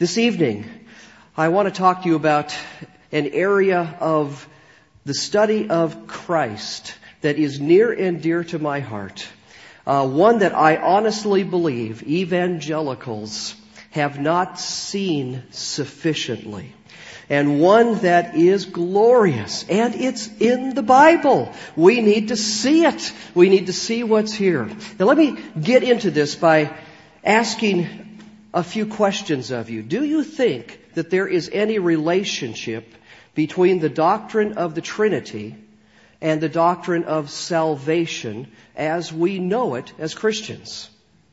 This evening, I want to talk to you about an area of the study of Christ that is near and dear to my heart. One that I honestly believe evangelicals have not seen sufficiently. And one that is glorious. And it's in the Bible. We need to see it. We need to see what's here. Now let me get into this by asking a few questions of you. Do you think that there is any relationship between the doctrine of the Trinity and the doctrine of salvation as we know it as Christians?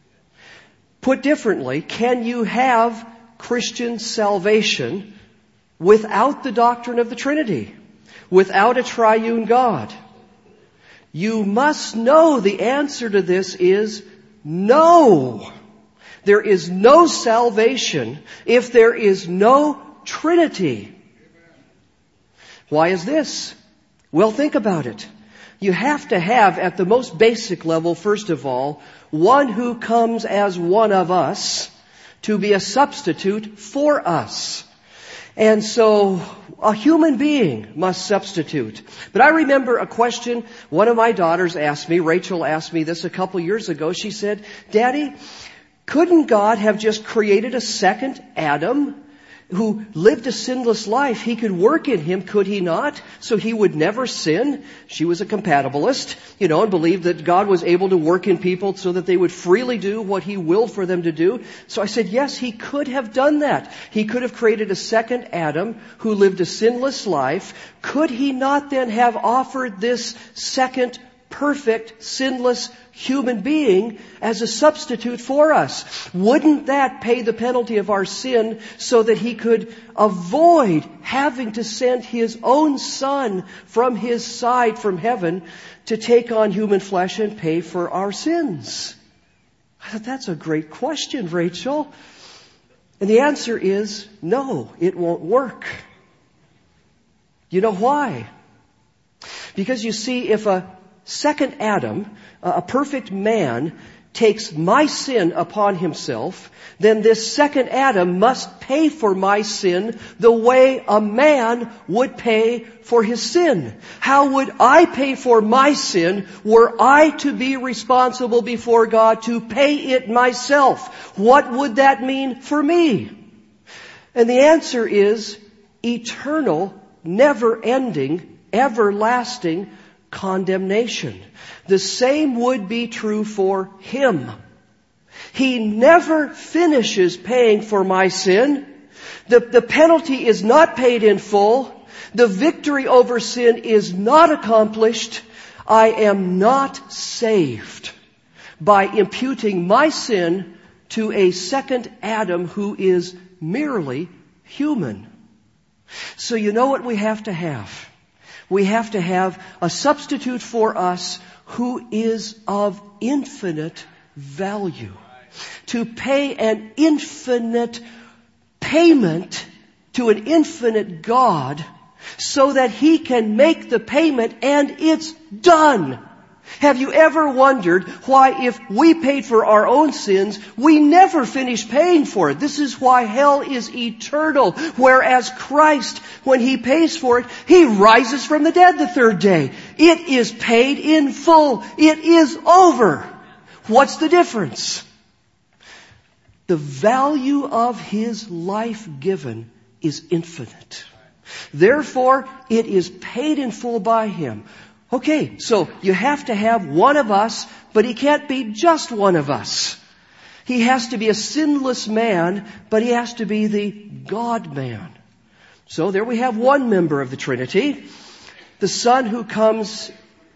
Put differently, can you have Christian salvation without the doctrine of the Trinity, without a triune God? You must know the answer to this is no. There is no salvation if there is no Trinity. Why is this? Well, think about it. You have to have, at the most basic level, first of all, one who comes as one of us to be a substitute for us. And so a human being must substitute. But I remember a question one of my daughters asked me. Rachel asked me this a couple years ago. She said, "Daddy, couldn't God have just created a second Adam who lived a sinless life? He could work in him, could he not? So he would never sin." She was a compatibilist, and believed that God was able to work in people so that they would freely do what he willed for them to do. So I said, yes, he could have done that. He could have created a second Adam who lived a sinless life. Could he not then have offered this second perfect, sinless human being as a substitute for us? Wouldn't that pay the penalty of our sin so that he could avoid having to send his own son from his side from heaven to take on human flesh and pay for our sins? I thought, that's a great question, Rachel. And the answer is no, it won't work. You know why? Because you see, if a second Adam, a perfect man, takes my sin upon himself, then this second Adam must pay for my sin the way a man would pay for his sin. How would I pay for my sin were I to be responsible before God to pay it myself? What would that mean for me? And the answer is eternal, never-ending, everlasting condemnation. The same would be true for him. He never finishes paying for my sin. The penalty is not paid in full. The victory over sin is not accomplished. I am not saved by imputing my sin to a second Adam who is merely human. So you know what we have to have? We have to have a substitute for us who is of infinite value. To pay an infinite payment to an infinite God so that he can make the payment and it's done. Have you ever wondered why, if we paid for our own sins, we never finish paying for it? This is why hell is eternal. Whereas Christ, when he pays for it, he rises from the dead the third day. It is paid in full. It is over. What's the difference? The value of his life given is infinite. Therefore, it is paid in full by him. Okay, so you have to have one of us, but he can't be just one of us. He has to be a sinless man, but he has to be the God-man. So there we have one member of the Trinity. The Son who comes,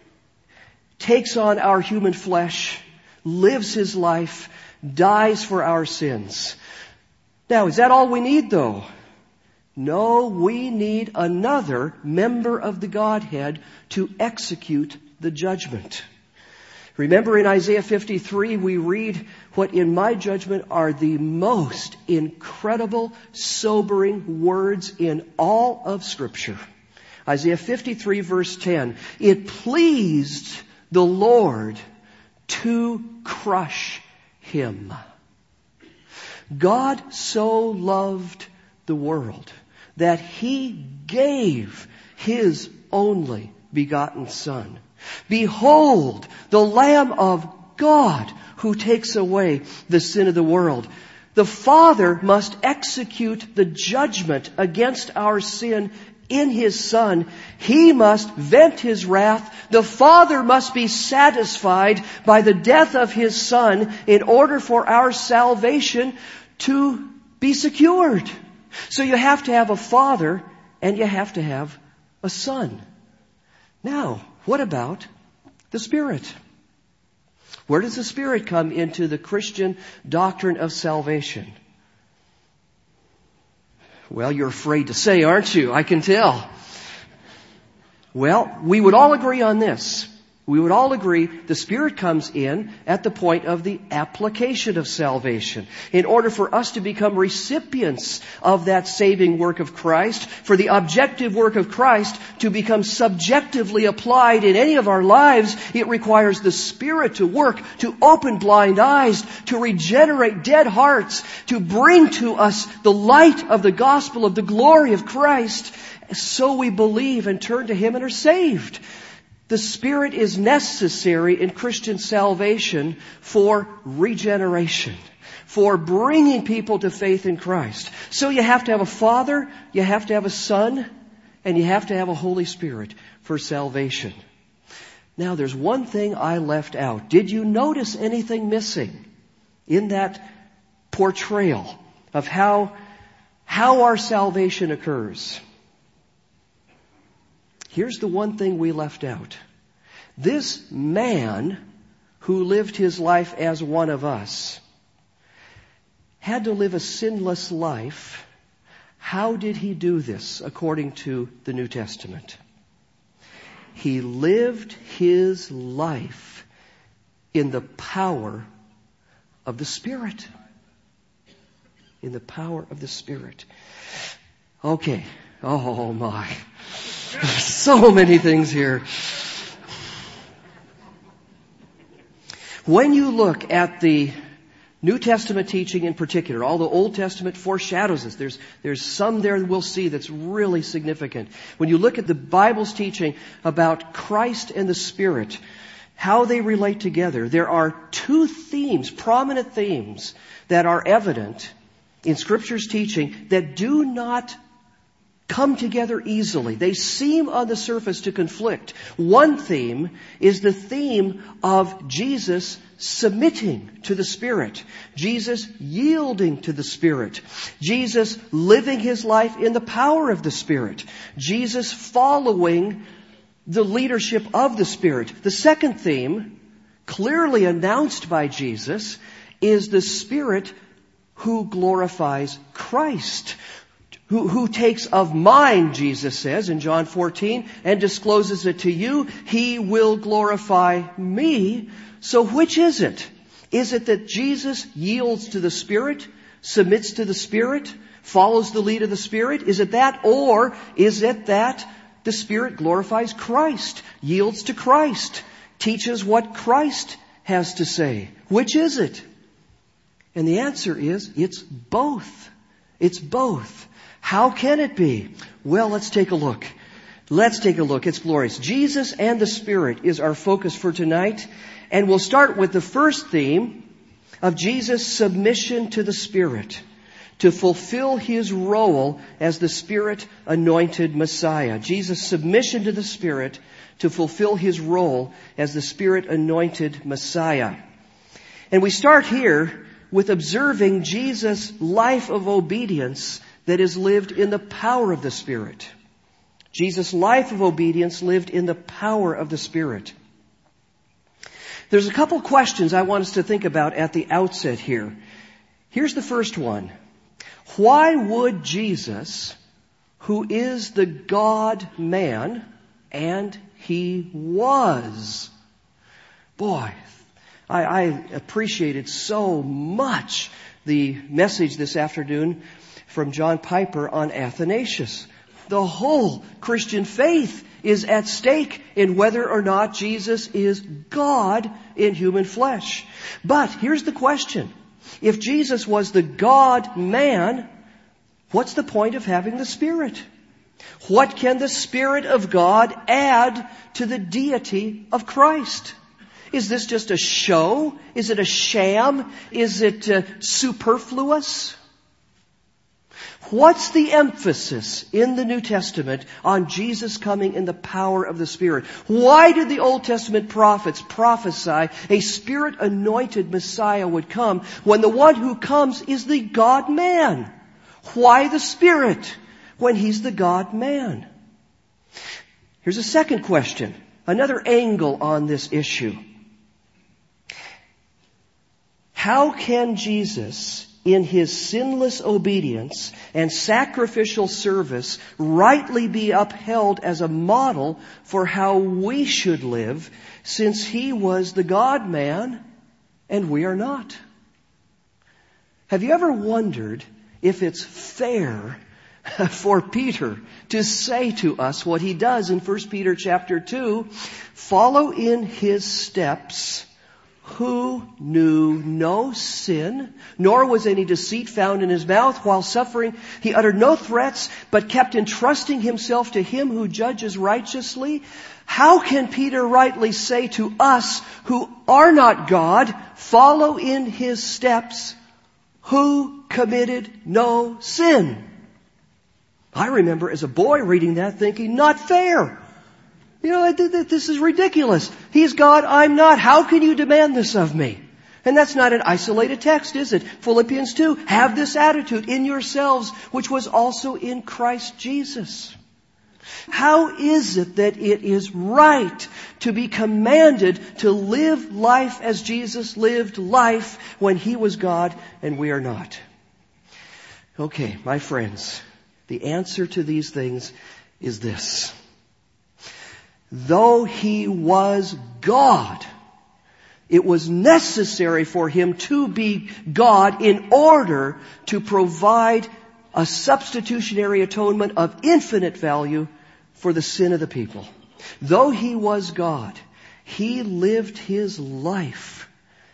takes on our human flesh, lives his life, dies for our sins. Now, is that all we need, though? No, we need another member of the Godhead to execute the judgment. Remember in Isaiah 53, we read what in my judgment are the most incredible, sobering words in all of Scripture. Isaiah 53 verse 10. It pleased the Lord to crush him. God so loved the world that He gave His only begotten Son. Behold, the Lamb of God who takes away the sin of the world. The Father must execute the judgment against our sin in His Son. He must vent His wrath. The Father must be satisfied by the death of His Son in order for our salvation to be secured. So you have to have a Father and you have to have a Son. Now, what about the Spirit? Where does the Spirit come into the Christian doctrine of salvation? Well, you're afraid to say, aren't you? I can tell. Well, we would all agree on this. We would all agree the Spirit comes in at the point of the application of salvation. In order for us to become recipients of that saving work of Christ, for the objective work of Christ to become subjectively applied in any of our lives, it requires the Spirit to work, to open blind eyes, to regenerate dead hearts, to bring to us the light of the gospel of the glory of Christ. So we believe and turn to Him and are saved. The Spirit is necessary in Christian salvation for regeneration, for bringing people to faith in Christ. So you have to have a Father, you have to have a Son, and you have to have a Holy Spirit for salvation. Now there's one thing I left out. Did you notice anything missing in that portrayal of how our salvation occurs? Here's the one thing we left out. This man who lived his life as one of us had to live a sinless life. How did he do this according to the New Testament? He lived his life in the power of the Spirit. In the power of the Spirit. Okay. Oh my. So many things here. When you look at the New Testament teaching in particular, all the Old Testament foreshadows this. There's some there we'll see that's really significant. When you look at the Bible's teaching about Christ and the Spirit, how they relate together, there are two themes, prominent themes, that are evident in Scripture's teaching that do not come together easily. They seem on the surface to conflict. One theme is the theme of Jesus submitting to the Spirit. Jesus yielding to the Spirit. Jesus living His life in the power of the Spirit. Jesus following the leadership of the Spirit. The second theme, clearly announced by Jesus, is the Spirit who glorifies Christ. Who takes of mine, Jesus says in John 14, and discloses it to you. He will glorify me. So which is it? Is it that Jesus yields to the Spirit, submits to the Spirit, follows the lead of the Spirit? Is it that? Or is it that the Spirit glorifies Christ, yields to Christ, teaches what Christ has to say? Which is it? And the answer is, it's both. It's both. How can it be? Well, let's take a look. Let's take a look. It's glorious. Jesus and the Spirit is our focus for tonight. And we'll start with the first theme of Jesus' submission to the Spirit to fulfill His role as the Spirit-anointed Messiah. Jesus' submission to the Spirit to fulfill His role as the Spirit-anointed Messiah. And we start here with observing Jesus' life of obedience that is lived in the power of the Spirit. Jesus' life of obedience lived in the power of the Spirit. There's a couple questions I want us to think about at the outset here. Here's the first one. Why would Jesus, who is the God-man, and He was? Boy, I appreciated so much the message this afternoon from John Piper on Athanasius. The whole Christian faith is at stake in whether or not Jesus is God in human flesh. But here's the question. If Jesus was the God-man, what's the point of having the Spirit? What can the Spirit of God add to the deity of Christ? Is this just a show? Is it a sham? Is it superfluous? What's the emphasis in the New Testament on Jesus coming in the power of the Spirit? Why did the Old Testament prophets prophesy a Spirit-anointed Messiah would come when the one who comes is the God-man? Why the Spirit when He's the God-man? Here's a second question, another angle on this issue. How can Jesus, in His sinless obedience and sacrificial service, rightly be upheld as a model for how we should live, since He was the God-man and we are not? Have you ever wondered if it's fair for Peter to say to us what he does in 1 Peter chapter 2, follow in His steps, who knew no sin, nor was any deceit found in His mouth. While suffering, He uttered no threats, but kept entrusting Himself to Him who judges righteously. How can Peter rightly say to us who are not God, follow in His steps, who committed no sin? I remember as a boy reading that thinking, not fair. This is ridiculous. He's God, I'm not. How can you demand this of me? And that's not an isolated text, is it? Philippians 2, have this attitude in yourselves, which was also in Christ Jesus. How is it that it is right to be commanded to live life as Jesus lived life when He was God and we are not? Okay, my friends, the answer to these things is this. Though He was God, it was necessary for Him to be God in order to provide a substitutionary atonement of infinite value for the sin of the people. Though He was God, He lived His life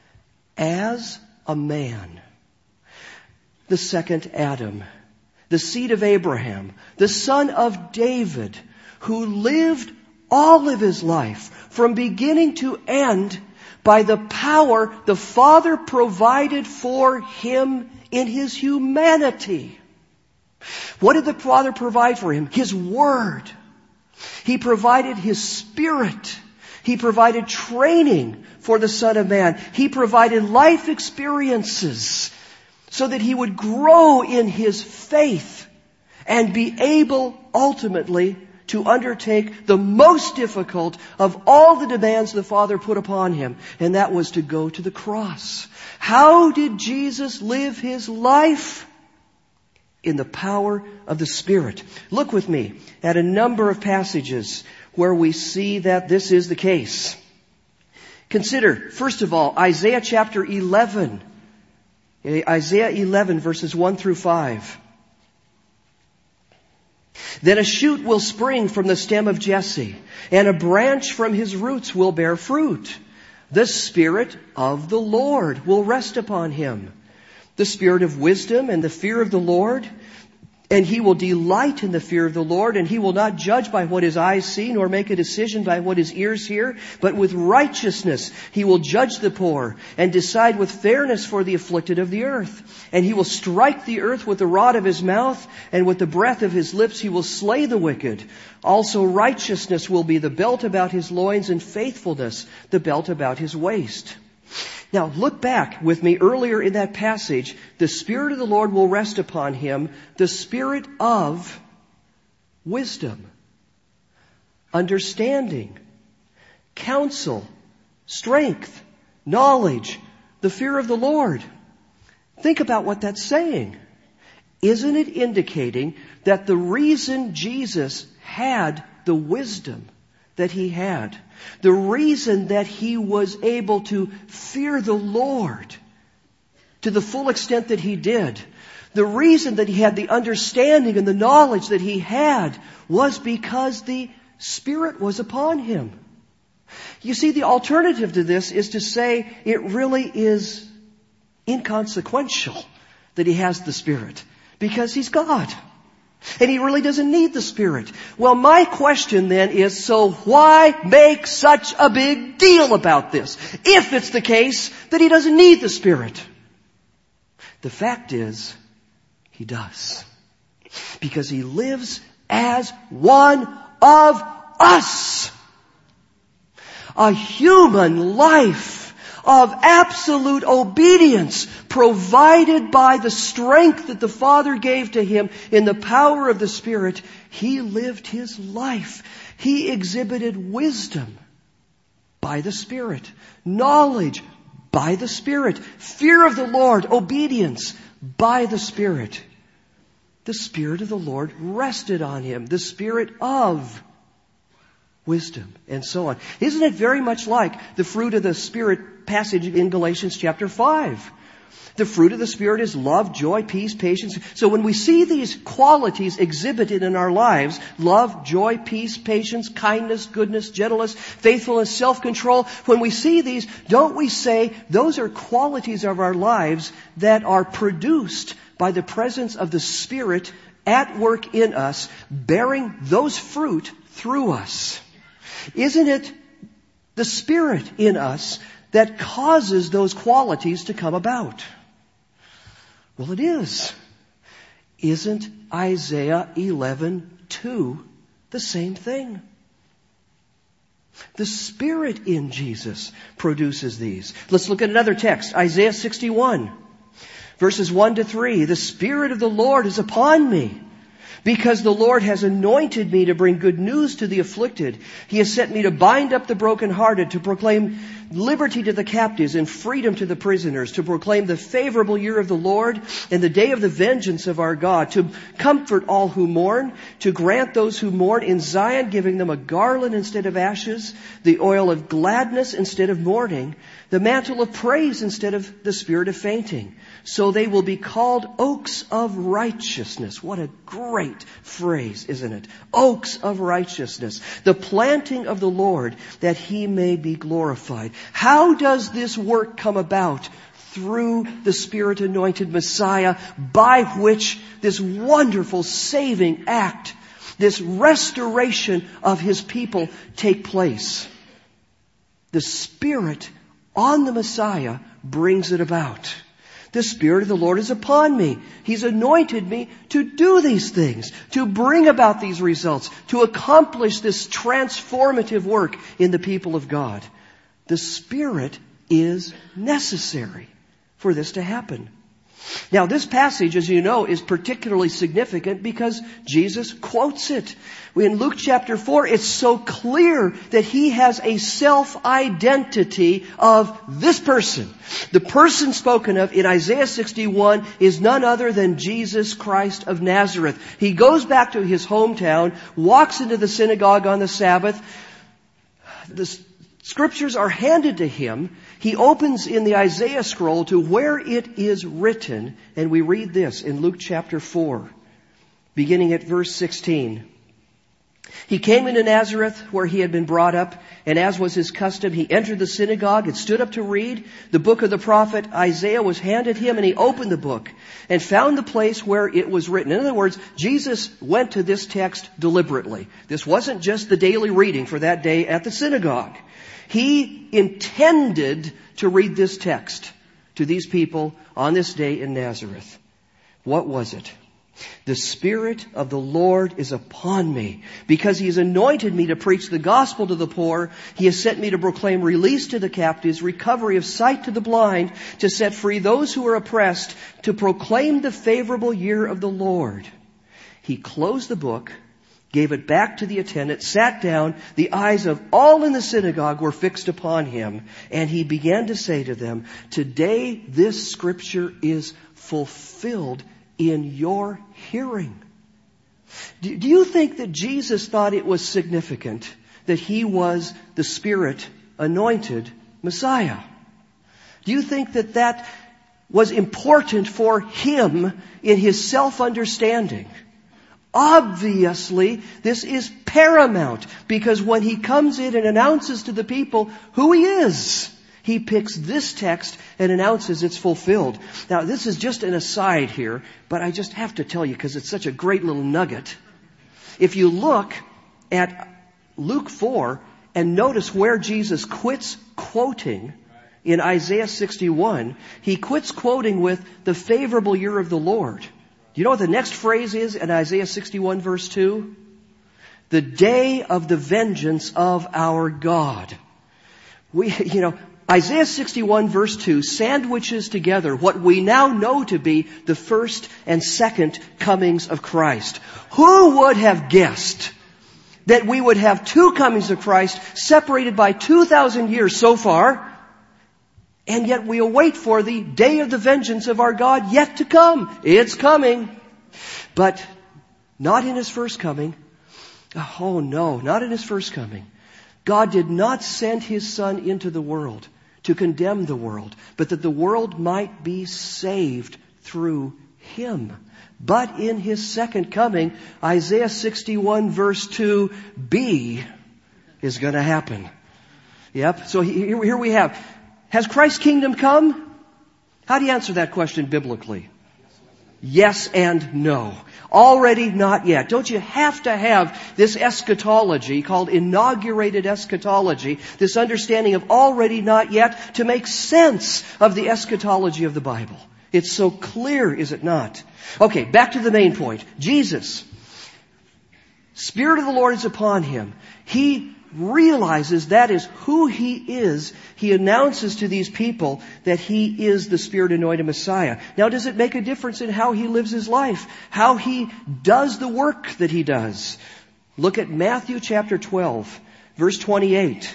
as a man. The second Adam, the seed of Abraham, the son of David, who lived all of His life from beginning to end by the power the Father provided for Him in His humanity. What did the Father provide for Him? His Word. He provided His Spirit. He provided training for the Son of Man. He provided life experiences so that He would grow in His faith and be able ultimately to undertake the most difficult of all the demands the Father put upon Him, and that was to go to the cross. How did Jesus live His life? In the power of the Spirit. Look with me at a number of passages where we see that this is the case. Consider, first of all, Isaiah chapter 11. Isaiah 11 verses 1 through 5. Then a shoot will spring from the stem of Jesse, and a branch from his roots will bear fruit. The Spirit of the Lord will rest upon Him. The Spirit of wisdom and the fear of the Lord. And He will delight in the fear of the Lord, and He will not judge by what His eyes see, nor make a decision by what His ears hear, but with righteousness He will judge the poor, and decide with fairness for the afflicted of the earth. And He will strike the earth with the rod of His mouth, and with the breath of His lips He will slay the wicked. Also righteousness will be the belt about His loins, and faithfulness the belt about His waist. Now, look back with me earlier in that passage. The Spirit of the Lord will rest upon Him, the Spirit of wisdom, understanding, counsel, strength, knowledge, the fear of the Lord. Think about what that's saying. Isn't it indicating that the reason Jesus had the wisdom that He had, the reason that He was able to fear the Lord to the full extent that He did, the reason that He had the understanding and the knowledge that He had was because the Spirit was upon Him. You see, the alternative to this is to say it really is inconsequential that he has the Spirit, because he's God. And he really doesn't need the Spirit. Well, my question then is, so why make such a big deal about this, if it's the case that he doesn't need the Spirit? The fact is, he does. Because he lives as one of us. A human life of absolute obedience, provided by the strength that the Father gave to him in the power of the Spirit. He lived his life. He exhibited wisdom by the Spirit, knowledge by the Spirit, fear of the Lord, obedience by the Spirit. The Spirit of the Lord rested on him, the Spirit of wisdom, and so on. Isn't it very much like the fruit of the Spirit passage in Galatians chapter 5? The fruit of the Spirit is love, joy, peace, patience. So when we see these qualities exhibited in our lives, love, joy, peace, patience, kindness, goodness, gentleness, faithfulness, self-control, when we see these, don't we say those are qualities of our lives that are produced by the presence of the Spirit at work in us, bearing those fruit through us? Isn't it the Spirit in us that causes those qualities to come about? Well, it is. Isn't Isaiah 11:2 the same thing? The Spirit in Jesus produces these. Let's look at another text, Isaiah 61, verses 1 to 3. The Spirit of the Lord is upon me, because the Lord has anointed me to bring good news to the afflicted. He has sent me to bind up the brokenhearted, to proclaim liberty to the captives and freedom to the prisoners, to proclaim the favorable year of the Lord and the day of the vengeance of our God, to comfort all who mourn, to grant those who mourn in Zion, giving them a garland instead of ashes, the oil of gladness instead of mourning, the mantle of praise instead of the spirit of fainting. So they will be called oaks of righteousness. What a great phrase, isn't it? Oaks of righteousness. The planting of the Lord, that he may be glorified. How does this work come about? Through the Spirit-anointed Messiah, by which this wonderful saving act, this restoration of his people take place. The Spirit on the Messiah brings it about. The Spirit of the Lord is upon me. He's anointed me to do these things, to bring about these results, to accomplish this transformative work in the people of God. The Spirit is necessary for this to happen. Now, this passage, as you know, is particularly significant because Jesus quotes it. In Luke chapter 4, it's so clear that he has a self-identity of this person. The person spoken of in Isaiah 61 is none other than Jesus Christ of Nazareth. He goes back to his hometown, walks into the synagogue on the Sabbath. The Scriptures are handed to him. He opens in the Isaiah scroll to where it is written, and we read this in Luke chapter 4, beginning at verse 16. He came into Nazareth, where he had been brought up, and as was his custom, he entered the synagogue and stood up to read. The book of the prophet Isaiah was handed him, and he opened the book and found the place where it was written. In other words, Jesus went to this text deliberately. This wasn't just the daily reading for that day at the synagogue. He intended to read this text to these people on this day in Nazareth. What was it? The Spirit of the Lord is upon me, because he has anointed me to preach the gospel to the poor. He has sent me to proclaim release to the captives, recovery of sight to the blind, to set free those who are oppressed, to proclaim the favorable year of the Lord. He closed the book, gave it back to the attendant, sat down. The eyes of all in the synagogue were fixed upon him, and he began to say to them, "Today this scripture is fulfilled in your hearing." Do you think that Jesus thought it was significant that he was the Spirit-anointed Messiah? Do you think that that was important for him in his self-understanding? Obviously, this is paramount, because when he comes in and announces to the people who he is, he picks this text and announces it's fulfilled. Now, this is just an aside here, but I just have to tell you because it's such a great little nugget. If you look at Luke 4 and notice where Jesus quits quoting in Isaiah 61, he quits quoting with the favorable year of the Lord. Do you know what the next phrase is in Isaiah 61 verse 2? The day of the vengeance of our God. Isaiah 61 verse 2 sandwiches together what we now know to be the first and second comings of Christ. Who would have guessed that we would have two comings of Christ separated by 2,000 years so far, and yet we await for the day of the vengeance of our God yet to come. It's coming. But not in His first coming. Oh no, not in His first coming. God did not send His Son into the world to condemn the world, but that the world might be saved through Him. But in His second coming, Isaiah 61 verse 2b is going to happen. Yep. So here we have. Has Christ's kingdom come? How do you answer that question biblically? Yes and no. Already not yet. Don't you have to have this eschatology called inaugurated eschatology, this understanding of already not yet to make sense of the eschatology of the Bible? It's so clear, is it not? Okay, back to the main point. Jesus. Spirit of the Lord is upon Him. He realizes that is who He is. He announces to these people that He is the Spirit-anointed Messiah. Now, does it make a difference in how He lives His life? How He does the work that He does? Look at Matthew chapter 12, verse 28.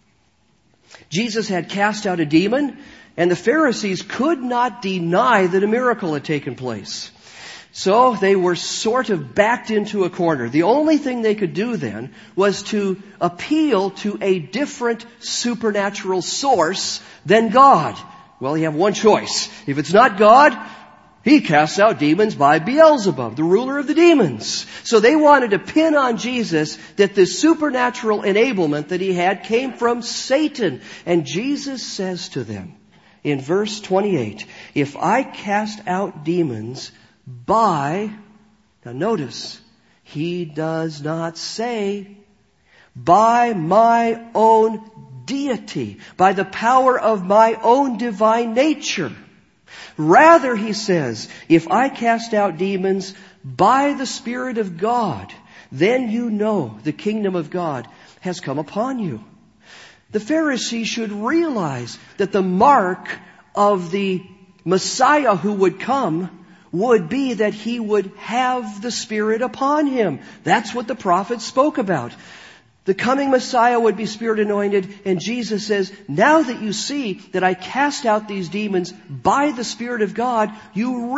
Jesus had cast out a demon, and the Pharisees could not deny that a miracle had taken place. So they were sort of backed into a corner. The only thing they could do then was to appeal to a different supernatural source than God. Well, you have one choice. If it's not God, He casts out demons by Beelzebub, the ruler of the demons. So they wanted to pin on Jesus that the supernatural enablement that He had came from Satan. And Jesus says to them in verse 28, if I cast out demons by, now notice, He does not say, by my own deity, by the power of my own divine nature. Rather, He says, if I cast out demons by the Spirit of God, then you know the kingdom of God has come upon you. The Pharisees should realize that the mark of the Messiah who would come would be that He would have the Spirit upon Him. That's what the prophets spoke about. The coming Messiah would be Spirit anointed, and Jesus says, now that you see that I cast out these demons by the Spirit of God, you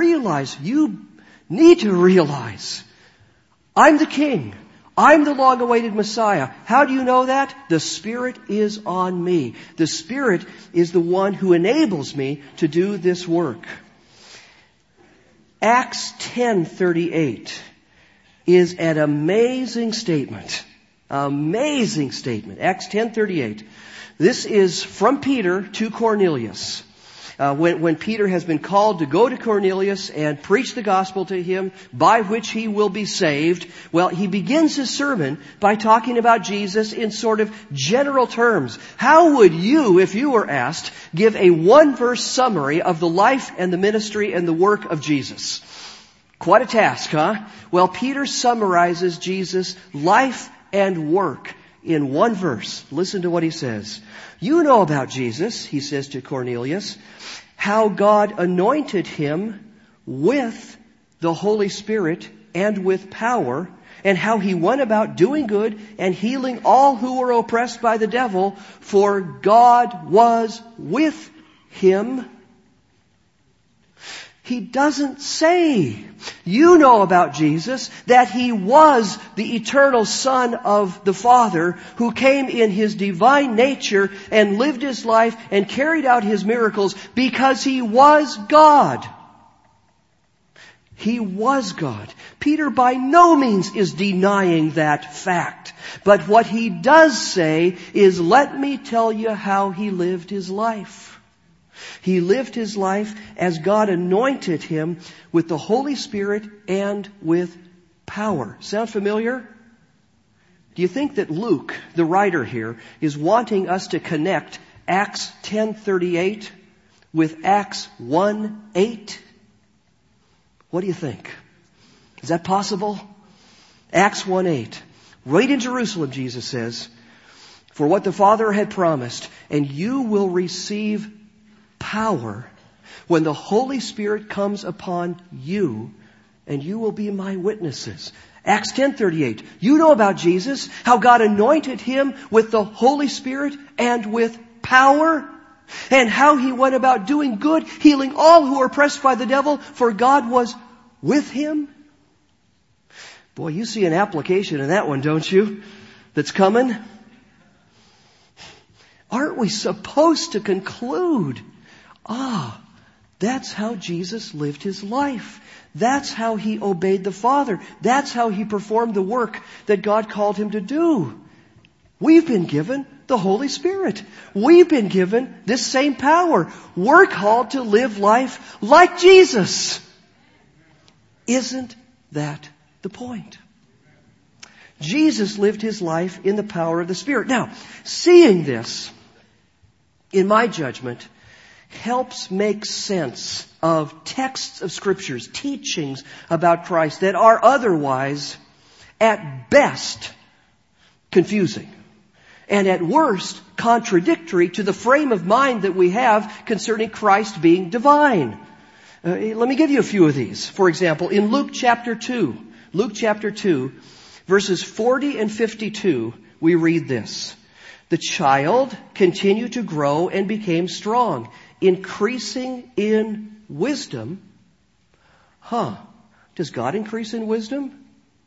need to realize, I'm the King. I'm the long-awaited Messiah. How do you know that? The Spirit is on me. The Spirit is the one who enables me to do this work. Acts 10:38 is an amazing statement. Amazing statement. Acts 10:38. This is from Peter to Cornelius. When Peter has been called to go to Cornelius and preach the gospel to him, by which he will be saved, well, he begins his sermon by talking about Jesus in sort of general terms. How would you, if you were asked, give a one-verse summary of the life and the ministry and the work of Jesus? Quite a task, huh? Well, Peter summarizes Jesus' life and work in one verse. Listen to what he says. You know about Jesus, he says to Cornelius, how God anointed Him with the Holy Spirit and with power, and how He went about doing good and healing all who were oppressed by the devil, for God was with Him. He doesn't say, you know about Jesus, that He was the eternal Son of the Father who came in His divine nature and lived His life and carried out His miracles because He was God. He was God. Peter by no means is denying that fact. But what he does say is, let me tell you how he lived his life. He lived his life as God anointed him with the Holy Spirit and with power. Sound familiar? Do you think that Luke, the writer here, is wanting us to connect Acts 10:38 with Acts 1:8? What do you think? Is that possible? Acts 1:8. Right in Jerusalem, Jesus says, for what the Father had promised, and you will receive power when the Holy Spirit comes upon you, and you will be my witnesses. Acts 10:38. You know about Jesus, how God anointed him with the Holy Spirit and with power, and how he went about doing good, healing all who were oppressed by the devil, for God was with him. Boy, you see an application in that one, don't you? That's coming. Aren't we supposed to conclude, that's how Jesus lived his life. That's how he obeyed the Father. That's how he performed the work that God called him to do. We've been given the Holy Spirit. We've been given this same power. We're called to live life like Jesus. Isn't that the point? Jesus lived his life in the power of the Spirit. Now, seeing this, in my judgment, helps make sense of texts of Scriptures, teachings about Christ that are otherwise, at best, confusing, and at worst, contradictory to the frame of mind that we have concerning Christ being divine. Let me give you a few of these. For example, in Luke chapter 2, verses 40 and 52, we read this. The child continued to grow and became strong, increasing in wisdom. Does God increase in wisdom?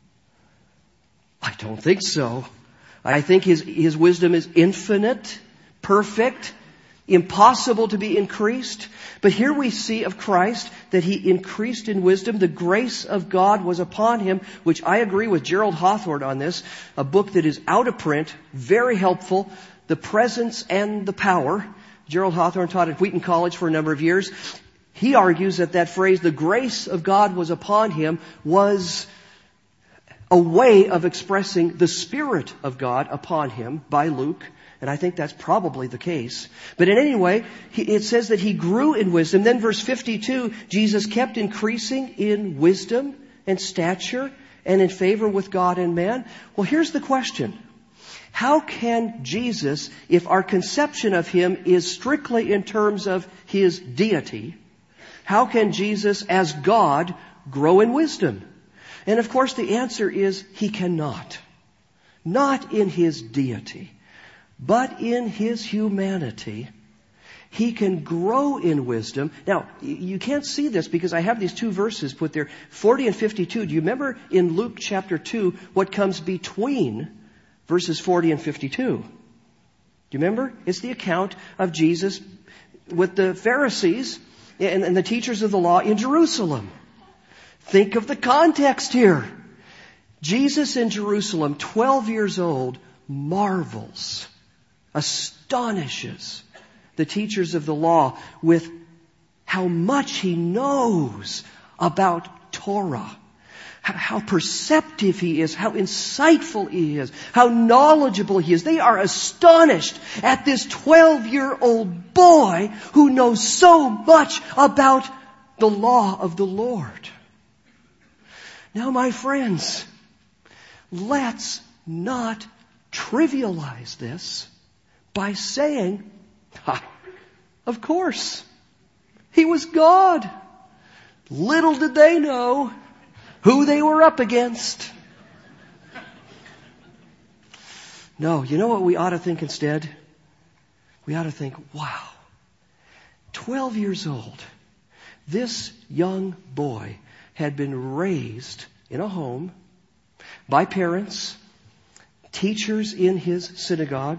I don't think so. I think His wisdom is infinite, perfect, impossible to be increased. But here we see of Christ that He increased in wisdom. The grace of God was upon Him, which I agree with Gerald Hawthorne on this, a book that is out of print, very helpful, The Presence and the Power. Gerald Hawthorne taught at Wheaton College for a number of years. He argues that phrase, the grace of God was upon Him, was a way of expressing the Spirit of God upon Him by Luke. And I think that's probably the case. But in any way, it says that He grew in wisdom. Then verse 52, Jesus kept increasing in wisdom and stature and in favor with God and man. Well, here's the question. How can Jesus, if our conception of Him is strictly in terms of His deity, how can Jesus as God grow in wisdom? And of course the answer is He cannot. Not in His deity, but in His humanity. He can grow in wisdom. Now, you can't see this because I have these two verses put there, 40 and 52. Do you remember in Luke chapter 2 what comes between verses 40 and 52? Do you remember? It's the account of Jesus with the Pharisees and the teachers of the law in Jerusalem. Think of the context here. Jesus in Jerusalem, 12 years old, marvels, astonishes the teachers of the law with how much he knows about Torah. How perceptive he is, how insightful he is, how knowledgeable he is. They are astonished at this 12-year-old boy who knows so much about the law of the Lord. Now, my friends, let's not trivialize this by saying, of course, He was God. Little did they know who they were up against. No, you know what we ought to think instead? We ought to think, wow, 12 years old, this young boy had been raised in a home by parents, teachers in his synagogue,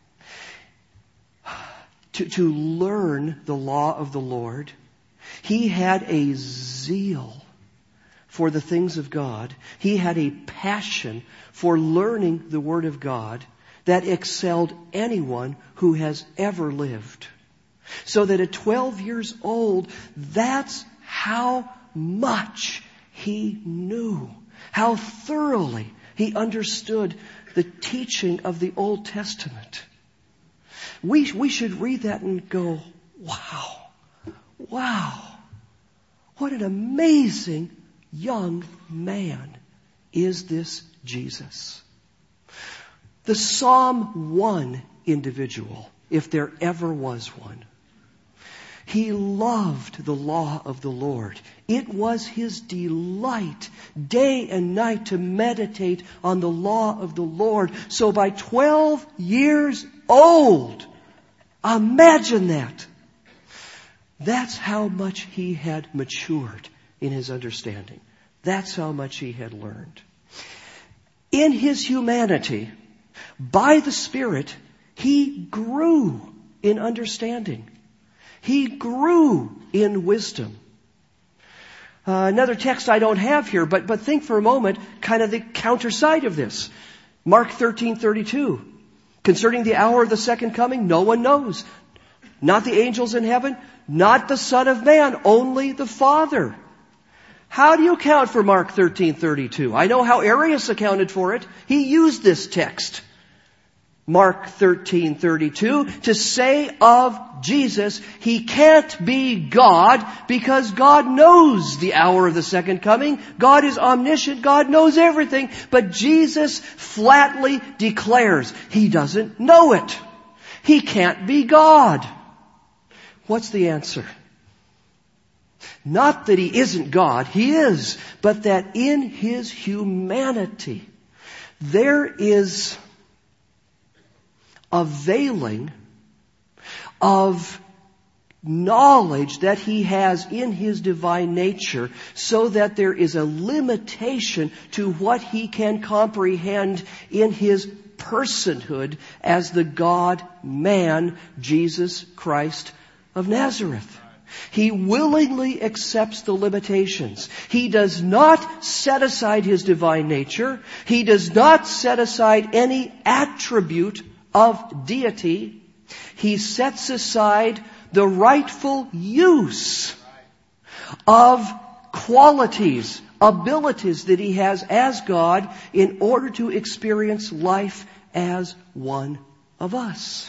to learn the law of the Lord. He had a zeal for the things of God. He had a passion for learning the Word of God that excelled anyone who has ever lived. So that at 12 years old, that's how much he knew, how thoroughly he understood the teaching of the Old Testament. We should read that and go, wow, what an amazing young man is this Jesus. The Psalm 1 individual, if there ever was one. He loved the law of the Lord. It was his delight day and night to meditate on the law of the Lord. So by 12 years old, imagine that. That's how much he had matured in his understanding. That's how much he had learned. In his humanity, by the Spirit, he grew in understanding. He grew in wisdom. Another text I don't have here, but think for a moment, kind of the counter side of this. Mark 13:32. Concerning the hour of the second coming, no one knows. Not the angels in heaven, not the Son of Man, only the Father. How do you account for Mark 13:32? I know how Arius accounted for it. He used this text. Mark 13:32, to say of Jesus, he can't be God because God knows the hour of the second coming. God is omniscient. God knows everything. But Jesus flatly declares he doesn't know it. He can't be God. What's the answer? Not that he isn't God, he is, but that in his humanity there is a veiling of knowledge that he has in his divine nature, so that there is a limitation to what he can comprehend in his personhood as the God-man, Jesus Christ of Nazareth. He willingly accepts the limitations. He does not set aside his divine nature. He does not set aside any attribute of deity. He sets aside the rightful use of qualities, abilities that he has as God in order to experience life as one of us.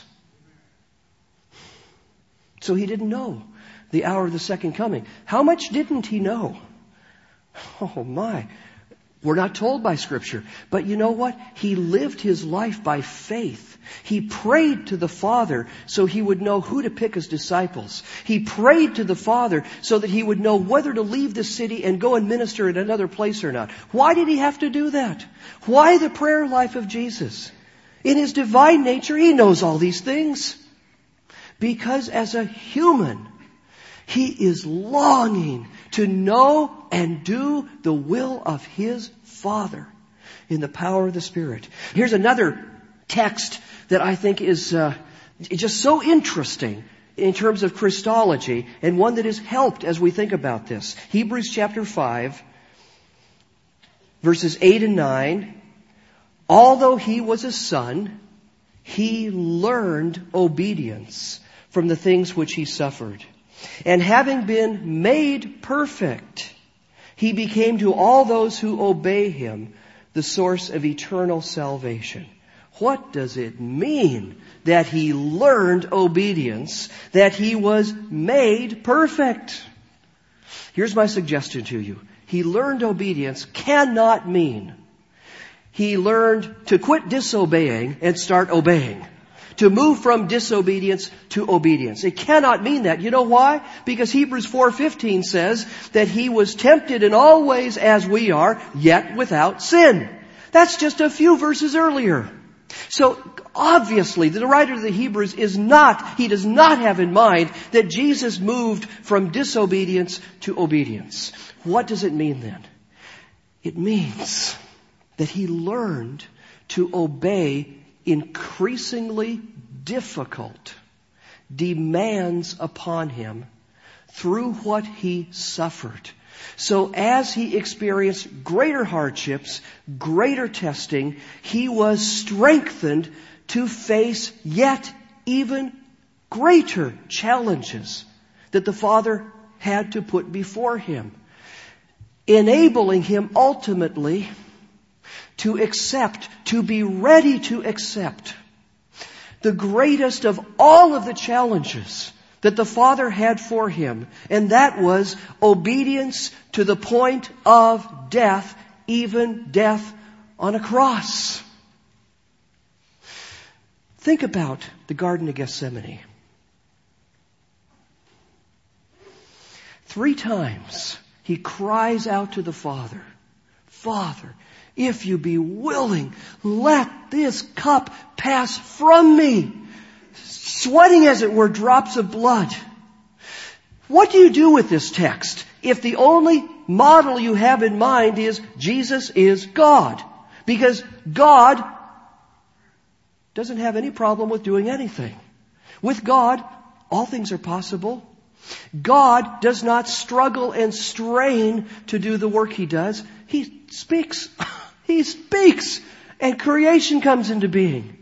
So he didn't know the hour of the second coming. How much didn't he know? Oh my. We're not told by Scripture. But you know what? He lived his life by faith. He prayed to the Father so he would know who to pick as disciples. He prayed to the Father so that he would know whether to leave the city and go and minister in another place or not. Why did he have to do that? Why the prayer life of Jesus? In his divine nature, he knows all these things. Because as a human, he is longing to know and do the will of his Father in the power of the Spirit. Here's another text that I think is just so interesting in terms of Christology, and one that has helped as we think about this. Hebrews chapter 5, verses 8 and 9. Although he was a son, he learned obedience from the things which he suffered. And having been made perfect, he became to all those who obey him the source of eternal salvation. What does it mean that he learned obedience, that he was made perfect? Here's my suggestion to you. He learned obedience cannot mean he learned to quit disobeying and start obeying. To move from disobedience to obedience. It cannot mean that. You know why? Because Hebrews 4:15 says that he was tempted in all ways as we are, yet without sin. That's just a few verses earlier. So obviously the writer of the Hebrews does not have in mind that Jesus moved from disobedience to obedience. What does it mean then? It means that he learned to obey increasingly difficult demands upon him through what he suffered. So as he experienced greater hardships, greater testing, he was strengthened to face yet even greater challenges that the Father had to put before him, enabling him ultimately to accept, to be ready to accept the greatest of all of the challenges that the Father had for him, and that was obedience to the point of death, even death on a cross. Think about the Garden of Gethsemane. 3 times he cries out to the Father, Father, if you be willing, let this cup pass from me. Sweating, as it were, drops of blood. What do you do with this text if the only model you have in mind is Jesus is God? Because God doesn't have any problem with doing anything. With God, all things are possible. God does not struggle and strain to do the work He does. He speaks. He speaks, and creation comes into being.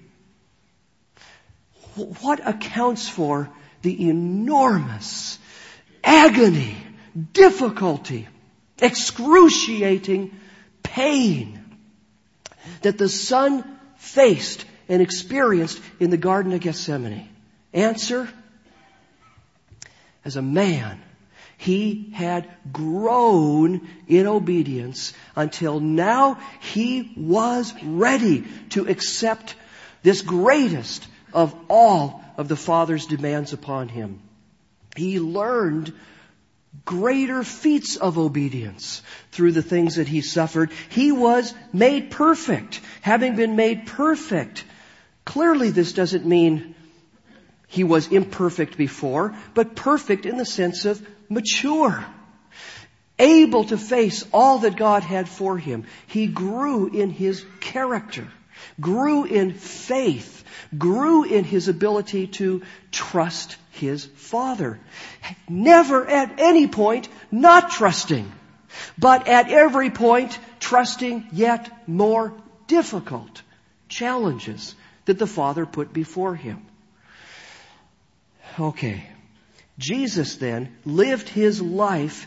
What accounts for the enormous agony, difficulty, excruciating pain that the Son faced and experienced in the Garden of Gethsemane? Answer: as a man, he had grown in obedience until now he was ready to accept this greatest of all of the Father's demands upon him. He learned greater feats of obedience through the things that he suffered. He was made perfect. Having been made perfect, clearly this doesn't mean he was imperfect before, but perfect in the sense of mature, able to face all that God had for him. He grew in his character, grew in faith, grew in his ability to trust his Father. Never at any point not trusting, but at every point trusting yet more difficult challenges that the Father put before him. Okay. Jesus then lived his life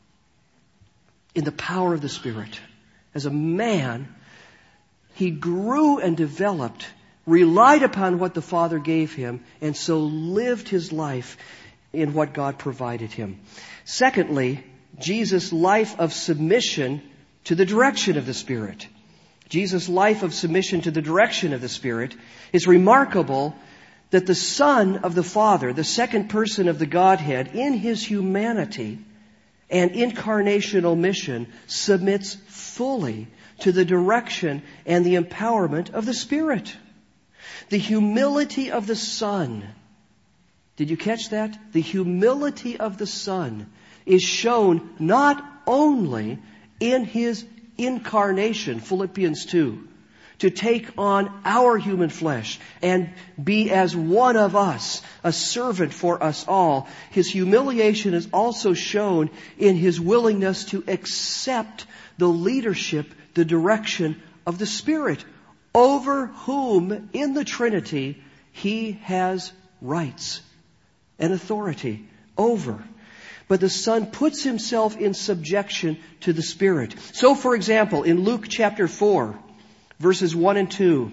in the power of the Spirit. As a man, he grew and developed, relied upon what the Father gave him, and so lived his life in what God provided him. Secondly, Jesus' life of submission to the direction of the Spirit. Jesus' life of submission to the direction of the Spirit is remarkable, that the Son of the Father, the second person of the Godhead, in his humanity and incarnational mission, submits fully to the direction and the empowerment of the Spirit. The humility of the Son. Did you catch that? The humility of the Son is shown not only in his incarnation, Philippians 2, to take on our human flesh and be as one of us, a servant for us all. His humiliation is also shown in his willingness to accept the leadership, the direction of the Spirit, over whom in the Trinity he has rights and authority over. But the Son puts himself in subjection to the Spirit. So, for example, in Luke chapter 4, verses 1 and 2,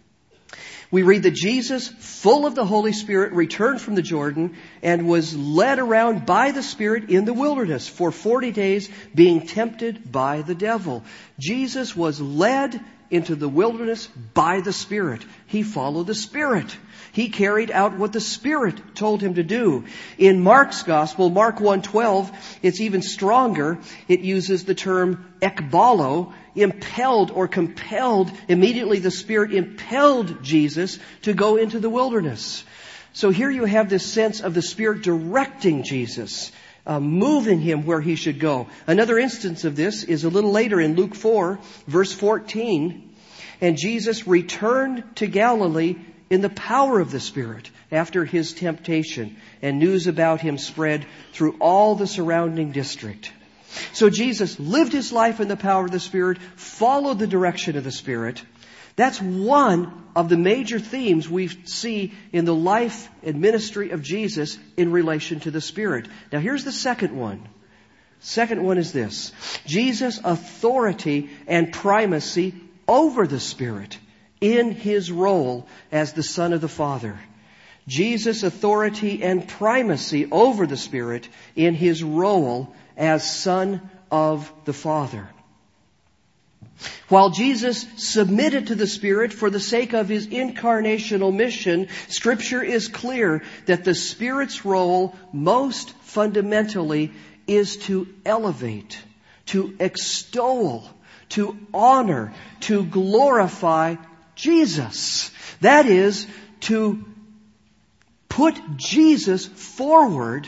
we read that Jesus, full of the Holy Spirit, returned from the Jordan and was led around by the Spirit in the wilderness for 40 days, being tempted by the devil. Jesus was led into the wilderness by the Spirit. He followed the Spirit. He carried out what the Spirit told him to do. In Mark's Gospel, Mark 1:12, it's even stronger. It uses the term ekbalo, impelled or compelled. Immediately the Spirit impelled Jesus to go into the wilderness. So here you have this sense of the Spirit directing Jesus, moving him where he should go. Another instance of this is a little later in Luke 4, verse 14. And Jesus returned to Galilee in the power of the Spirit after his temptation, and news about him spread through all the surrounding district. So Jesus lived his life in the power of the Spirit, followed the direction of the Spirit. That's one of the major themes we see in the life and ministry of Jesus in relation to the Spirit. Now here's the second one. Second one is this: Jesus' authority and primacy over the Spirit in his role as the Son of the Father. Jesus' authority and primacy over the Spirit in his role as Son of the Father. While Jesus submitted to the Spirit for the sake of his incarnational mission, Scripture is clear that the Spirit's role most fundamentally is to elevate, to extol, to honor, to glorify Jesus. That is, to put Jesus forward,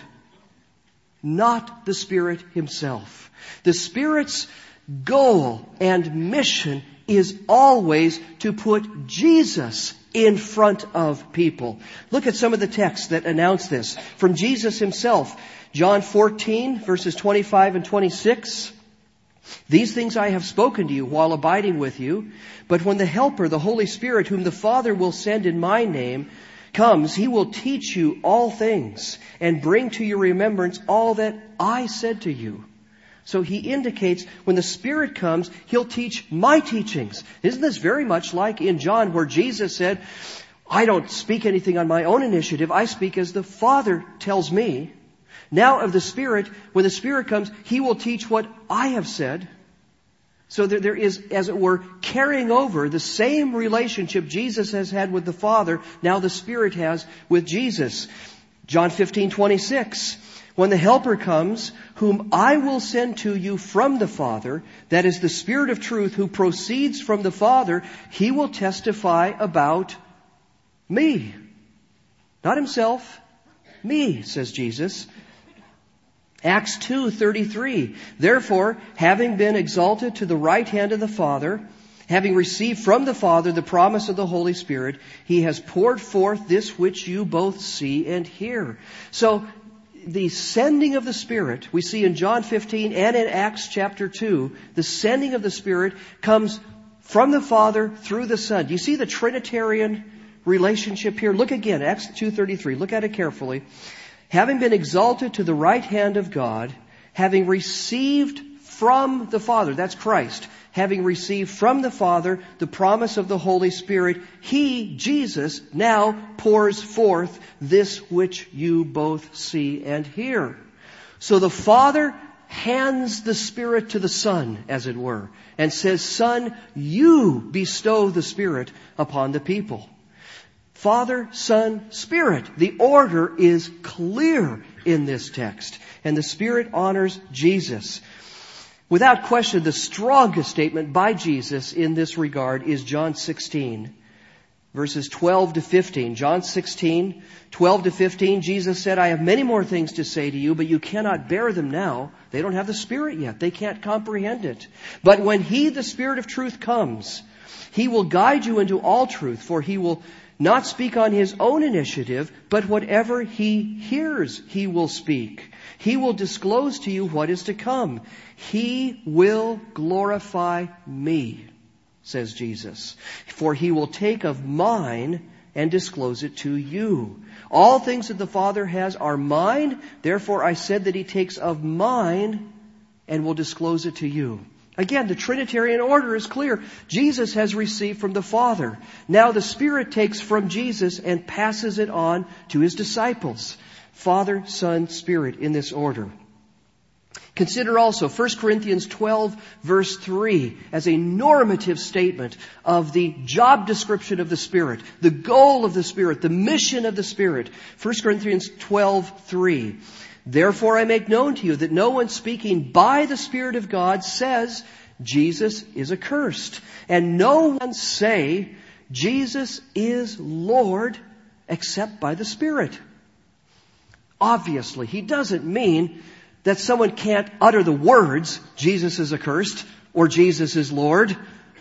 not the Spirit himself. The Spirit's goal and mission is always to put Jesus in front of people. Look at some of the texts that announce this. From Jesus himself, John 14, verses 25 and 26. These things I have spoken to you while abiding with you. But when the Helper, the Holy Spirit, whom the Father will send in my name, comes, he will teach you all things and bring to your remembrance all that I said to you. So he indicates when the Spirit comes, he'll teach my teachings. Isn't this very much like in John where Jesus said, I don't speak anything on my own initiative. I speak as the Father tells me. Now of the Spirit, when the Spirit comes, he will teach what I have said. So there is, as it were, carrying over the same relationship Jesus has had with the Father, now the Spirit has with Jesus. John 15:26. When the Helper comes, whom I will send to you from the Father, that is the Spirit of truth who proceeds from the Father, he will testify about me. Not himself, me, says Jesus. Acts 2:33. Therefore, having been exalted to the right hand of the Father, having received from the Father the promise of the Holy Spirit, he has poured forth this which you both see and hear. So, the sending of the Spirit, we see in John 15 and in Acts chapter 2, the sending of the Spirit comes from the Father through the Son. Do you see the Trinitarian relationship here? Look again, Acts 2:33. Look at it carefully. Having been exalted to the right hand of God, having received from the Father, that's Christ, having received from the Father the promise of the Holy Spirit, he, Jesus, now pours forth this which you both see and hear. So the Father hands the Spirit to the Son, as it were, and says, Son, you bestow the Spirit upon the people. Father, Son, Spirit. The order is clear in this text, and the Spirit honors Jesus. Without question, the strongest statement by Jesus in this regard is John 16, verses 12 to 15. John 16, 12 to 15, Jesus said, I have many more things to say to you, but you cannot bear them now. They don't have the Spirit yet. They can't comprehend it. But when He, the Spirit of truth, comes, He will guide you into all truth, for He will not speak on His own initiative, but whatever He hears, He will speak. He will disclose to you what is to come. He will glorify me, says Jesus, for He will take of mine and disclose it to you. All things that the Father has are mine. Therefore I said that He takes of mine and will disclose it to you. Again, the Trinitarian order is clear. Jesus has received from the Father. Now the Spirit takes from Jesus and passes it on to His disciples. Father, Son, Spirit in this order. Consider also 1 Corinthians 12 verse 3 as a normative statement of the job description of the Spirit, the goal of the Spirit, the mission of the Spirit. 1 Corinthians 12:3. Therefore I make known to you that no one speaking by the Spirit of God says Jesus is accursed. And no one say Jesus is Lord except by the Spirit. Obviously, he doesn't mean that someone can't utter the words Jesus is accursed or Jesus is Lord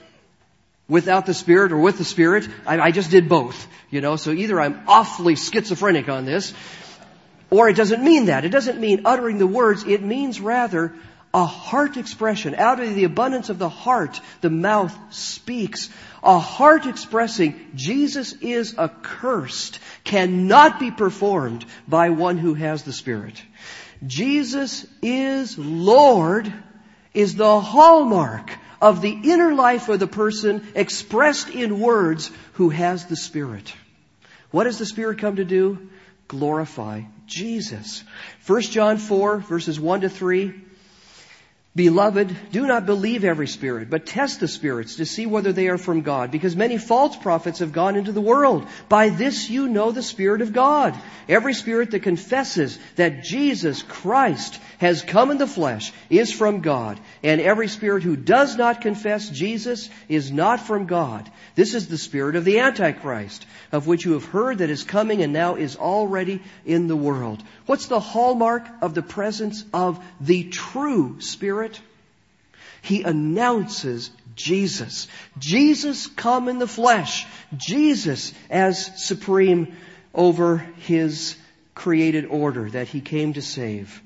without the Spirit or with the Spirit. I just did both, so either I'm awfully schizophrenic on this, or it doesn't mean that. It doesn't mean uttering the words. It means rather, A heart expression. Out of the abundance of the heart, the mouth speaks. A heart expressing Jesus is accursed cannot be performed by one who has the Spirit. Jesus is Lord is the hallmark of the inner life of the person expressed in words who has the Spirit. What does the Spirit come to do? Glorify Jesus. 1 John 4, verses 1 to 3. Beloved, do not believe every spirit, but test the spirits to see whether they are from God, because many false prophets have gone into the world. By this you know the Spirit of God. Every spirit that confesses that Jesus Christ has come in the flesh is from God, and every spirit who does not confess Jesus is not from God. This is the spirit of the Antichrist, of which you have heard that is coming and now is already in the world. What's the hallmark of the presence of the true Spirit? He announces Jesus. Jesus come in the flesh. Jesus as supreme over His created order that He came to save.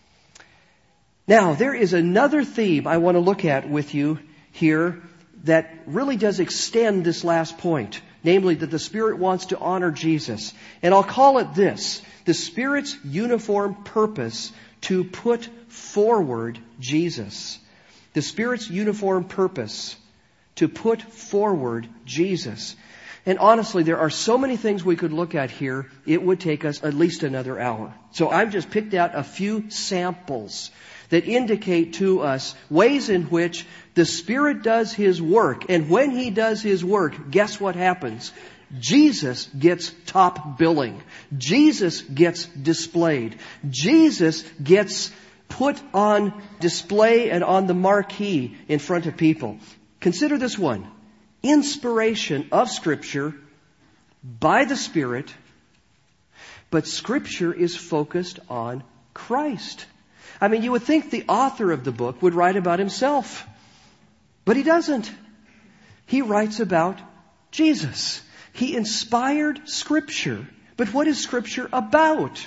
Now, there is another theme I want to look at with you here that really does extend this last point, namely that the Spirit wants to honor Jesus. And I'll call it this: the Spirit's uniform purpose to put forward Jesus. The Spirit's uniform purpose to put forward Jesus. And honestly, there are so many things we could look at here, it would take us at least another hour. So I've just picked out a few samples that indicate to us ways in which the Spirit does His work. And when He does His work, guess what happens? Jesus gets top billing. Jesus gets displayed. Jesus gets put on display and on the marquee in front of people. Consider this one. Inspiration of Scripture by the Spirit, but Scripture is focused on Christ. I mean, you would think the author of the book would write about himself, but he doesn't. He writes about Jesus. He inspired Scripture. But what is Scripture about?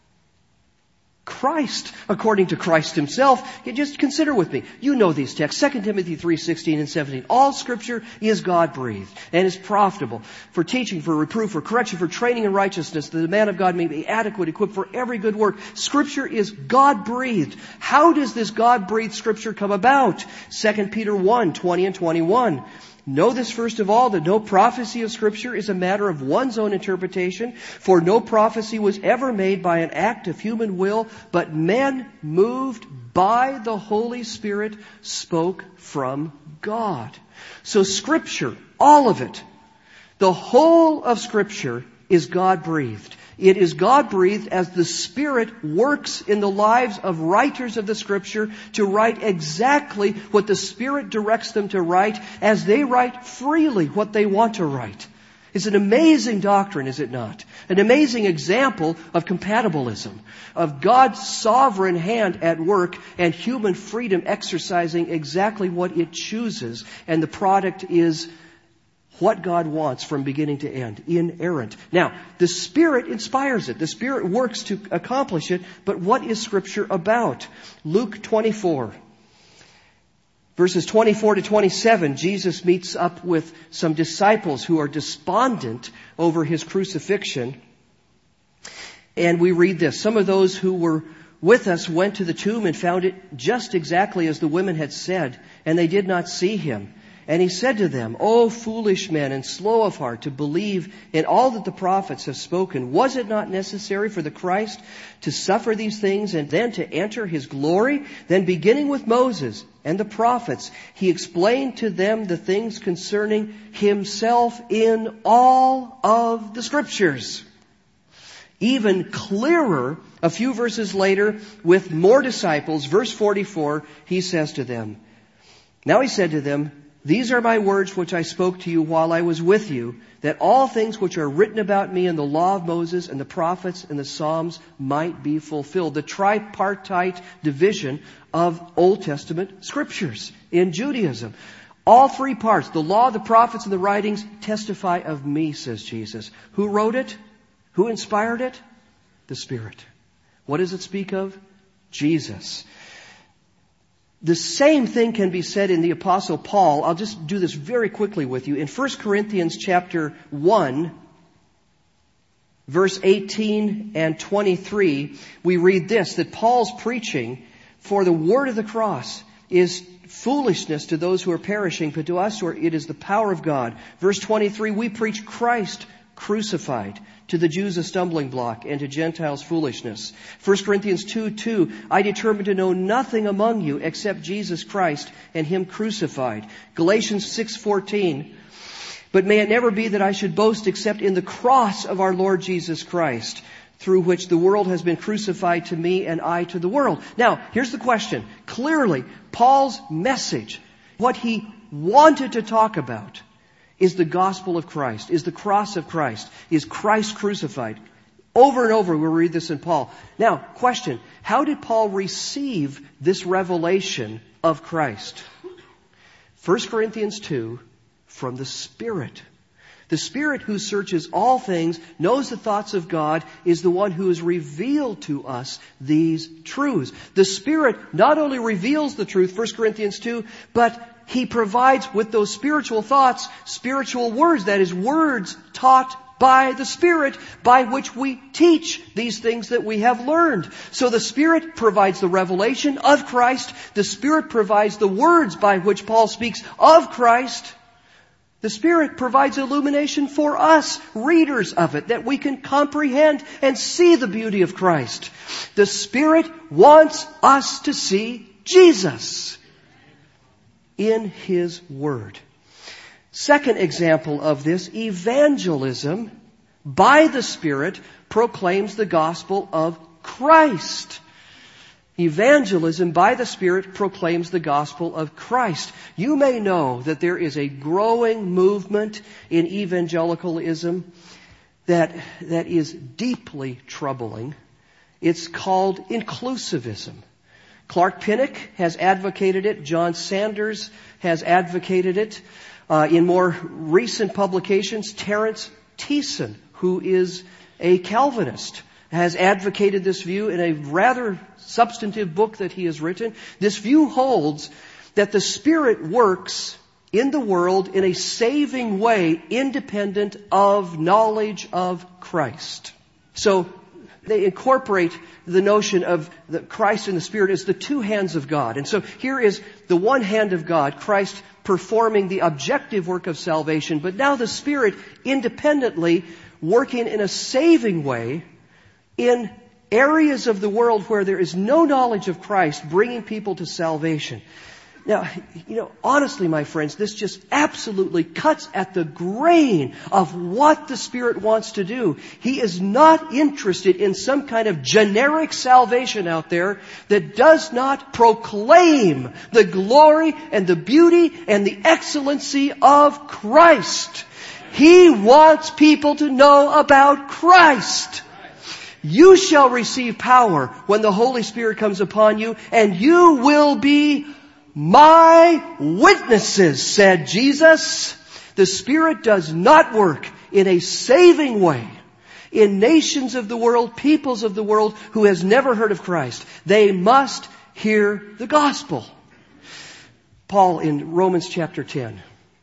Christ, according to Christ Himself. Just consider with me. You know these texts. 2 Timothy 3:16 and 17. All Scripture is God-breathed and is profitable for teaching, for reproof, for correction, for training in righteousness, that the man of God may be adequate, equipped for every good work. Scripture is God-breathed. How does this God-breathed Scripture come about? 2 Peter 1:20 and 21. Know this first of all, that no prophecy of Scripture is a matter of one's own interpretation, for no prophecy was ever made by an act of human will, but men moved by the Holy Spirit spoke from God. So Scripture, all of it, the whole of Scripture is God-breathed. It is God-breathed as the Spirit works in the lives of writers of the Scripture to write exactly what the Spirit directs them to write, as they write freely what they want to write. It's an amazing doctrine, is it not? An amazing example of compatibilism, of God's sovereign hand at work and human freedom exercising exactly what it chooses, and the product is what God wants from beginning to end, inerrant. Now, the Spirit inspires it. The Spirit works to accomplish it. But what is Scripture about? Luke 24, verses 24 to 27, Jesus meets up with some disciples who are despondent over His crucifixion. And we read this: some of those who were with us went to the tomb and found it just exactly as the women had said, and they did not see Him. And He said to them, O foolish men and slow of heart to believe in all that the prophets have spoken. Was it not necessary for the Christ to suffer these things and then to enter His glory? Then beginning with Moses and the prophets, He explained to them the things concerning Himself in all of the Scriptures. Even clearer, a few verses later, with more disciples, verse 44, He says to them, Now He said to them, These are my words which I spoke to you while I was with you, that all things which are written about me in the law of Moses and the prophets and the Psalms might be fulfilled. The tripartite division of Old Testament Scriptures in Judaism. All three parts, the law, the prophets, and the writings, testify of me, says Jesus. Who wrote it? Who inspired it? The Spirit. What does it speak of? Jesus. The same thing can be said in the Apostle Paul. I'll just do this very quickly with you. In 1 Corinthians chapter 1, verse 18 and 23, we read this, that Paul's preaching, for the word of the cross is foolishness to those who are perishing, but to us it is the power of God. Verse 23, we preach Christ crucified, to the Jews a stumbling block, and to Gentiles foolishness. 1 Corinthians 2:2, I determined to know nothing among you except Jesus Christ and Him crucified. Galatians 6:14, but may it never be that I should boast except in the cross of our Lord Jesus Christ, through which the world has been crucified to me and I to the world. Now, here's the question. Clearly, Paul's message, what he wanted to talk about, is the gospel of Christ, is the cross of Christ, is Christ crucified. Over and over we'll read this in Paul. Now, question, how did Paul receive this revelation of Christ? 1 Corinthians 2, from the Spirit. The Spirit who searches all things, knows the thoughts of God, is the one who has revealed to us these truths. The Spirit not only reveals the truth, 1 Corinthians 2, but He provides with those spiritual thoughts, spiritual words, that is, words taught by the Spirit, by which we teach these things that we have learned. So the Spirit provides the revelation of Christ. The Spirit provides the words by which Paul speaks of Christ. The Spirit provides illumination for us, readers of it, that we can comprehend and see the beauty of Christ. The Spirit wants us to see Jesus in His Word. Second example of this, evangelism by the Spirit proclaims the gospel of Christ. Evangelism by the Spirit proclaims the gospel of Christ. You may know that there is a growing movement in evangelicalism that is deeply troubling. It's called inclusivism. Clark Pinnock has advocated it. John Sanders has advocated it. In more recent publications, Terence Thiessen, who is a Calvinist, has advocated this view in a rather substantive book that he has written. This view holds that the Spirit works in the world in a saving way, independent of knowledge of Christ. So they incorporate the notion of the Christ and the Spirit as the two hands of God. And so here is the one hand of God, Christ performing the objective work of salvation, but now the Spirit independently working in a saving way in areas of the world where there is no knowledge of Christ, bringing people to salvation. Now, honestly, my friends, this just absolutely cuts at the grain of what the Spirit wants to do. He is not interested in some kind of generic salvation out there that does not proclaim the glory and the beauty and the excellency of Christ. He wants people to know about Christ. You shall receive power when the Holy Spirit comes upon you, and you will be my witnesses, said Jesus. The Spirit does not work in a saving way in nations of the world, peoples of the world who has never heard of Christ. They must hear the gospel. Paul in Romans chapter 10.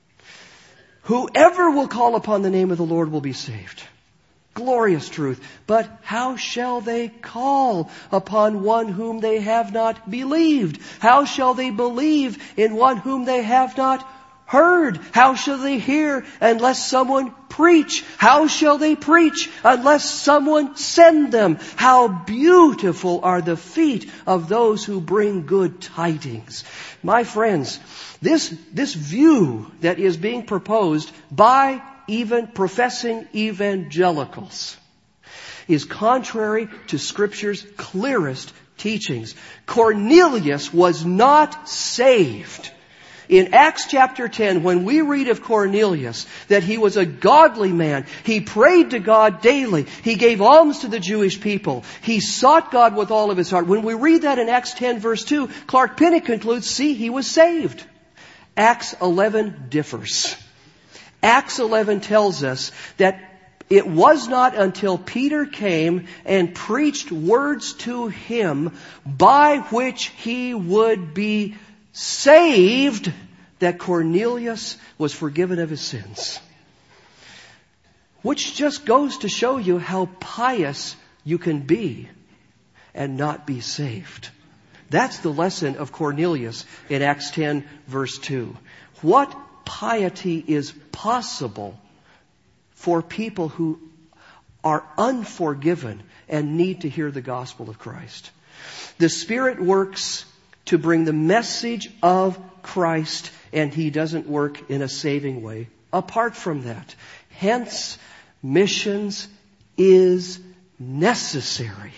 Whoever will call upon the name of the Lord will be saved. Glorious truth. But how shall they call upon one whom they have not believed? How shall they believe in one whom they have not heard? How shall they hear unless someone preach? How shall they preach unless someone send them? How beautiful are the feet of those who bring good tidings. My friends, this view that is being proposed by even professing evangelicals is contrary to Scripture's clearest teachings. Cornelius was not saved. In Acts chapter 10, when we read of Cornelius, that he was a godly man, he prayed to God daily, he gave alms to the Jewish people, he sought God with all of his heart. When we read that in Acts 10 verse 2, Clark Pinnock concludes, see, he was saved. Acts 11 differs. Acts 11 tells us that it was not until Peter came and preached words to him by which he would be saved that Cornelius was forgiven of his sins. Which just goes to show you how pious you can be and not be saved. That's the lesson of Cornelius in Acts 10 verse 2. What piety is possible for people who are unforgiven and need to hear the gospel of Christ? The Spirit works to bring the message of Christ, and He doesn't work in a saving way apart from that. Hence, missions is necessary.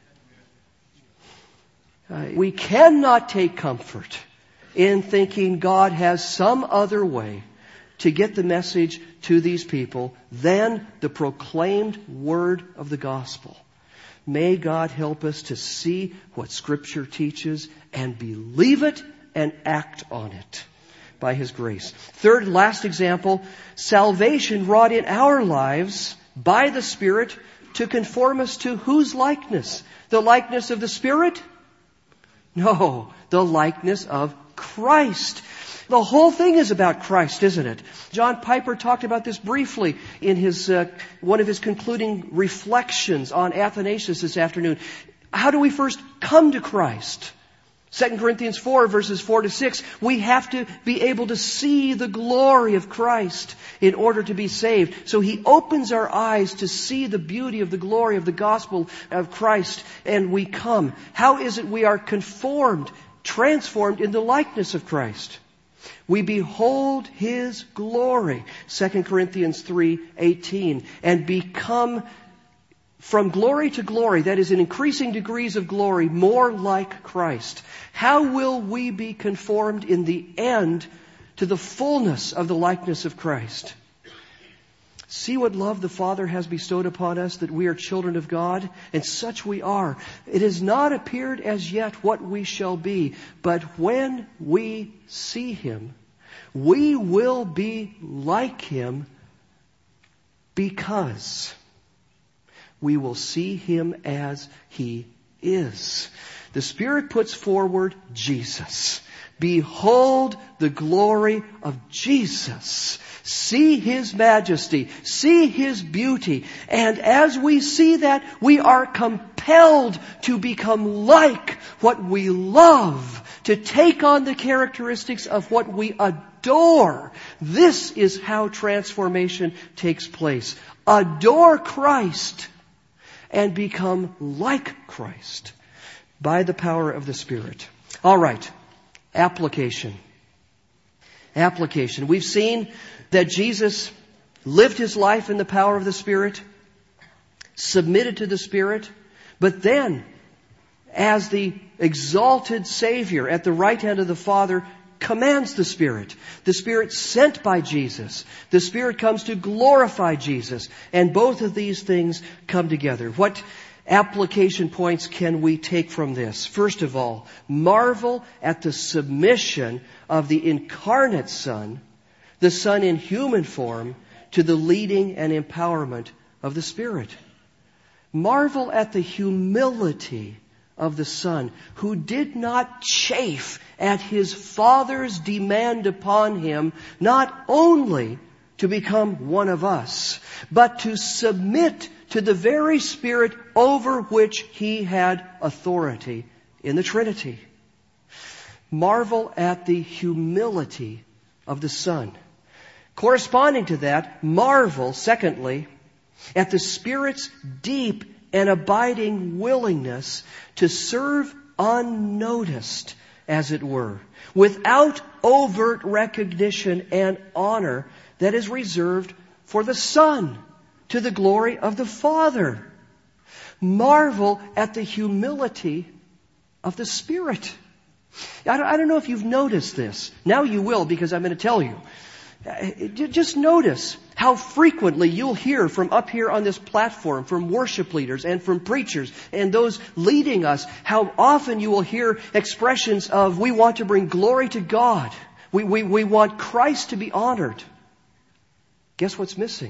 We cannot take comfort in thinking God has some other way to get the message to these people than the proclaimed word of the gospel. May God help us to see what Scripture teaches and believe it and act on it by His grace. Third, last example, salvation wrought in our lives by the Spirit to conform us to whose likeness? The likeness of the Spirit? No, the likeness of Christ. The whole thing is about Christ, isn't it? John Piper talked about this briefly in his one of his concluding reflections on Athanasius this afternoon. How do we first come to Christ? 2 Corinthians 4 verses 4 to 6. We have to be able to see the glory of Christ in order to be saved. So He opens our eyes to see the beauty of the glory of the gospel of Christ, and we come. How is it we are conformed, transformed in the likeness of Christ? We behold His glory, 2 Corinthians 3:18, and become from glory to glory, that is in increasing degrees of glory, more like Christ. How will we be conformed in the end to the fullness of the likeness of Christ? See what love the Father has bestowed upon us, that we are children of God, and such we are. It has not appeared as yet what we shall be, but when we see Him, we will be like Him, because we will see Him as He is. The Spirit puts forward Jesus. Behold the glory of Jesus. See His majesty. See His beauty. And as we see that, we are compelled to become like what we love, to take on the characteristics of what we adore. This is how transformation takes place. Adore Christ and become like Christ by the power of the Spirit. All right. Application. Application. We've seen that Jesus lived His life in the power of the Spirit, submitted to the Spirit, but then, as the exalted Savior at the right hand of the Father, commands the Spirit. The Spirit sent by Jesus. The Spirit comes to glorify Jesus. And both of these things come together. What application points can we take from this? First of all, marvel at the submission of the incarnate Son, the Son in human form, to the leading and empowerment of the Spirit. Marvel at the humility of the Son, who did not chafe at His Father's demand upon Him, not only to become one of us, but to submit to the very Spirit over which He had authority in the Trinity. Marvel at the humility of the Son. Corresponding to that, marvel, secondly, at the Spirit's deep and abiding willingness to serve unnoticed, as it were, without overt recognition and honor that is reserved for the Son, to the glory of the Father. Marvel at the humility of the Spirit. I don't know if you've noticed this. Now you will, because I'm going to tell you. Just notice how frequently you'll hear from up here on this platform, from worship leaders and from preachers and those leading us, how often you will hear expressions of, we want to bring glory to God. We want Christ to be honored. Guess what's missing?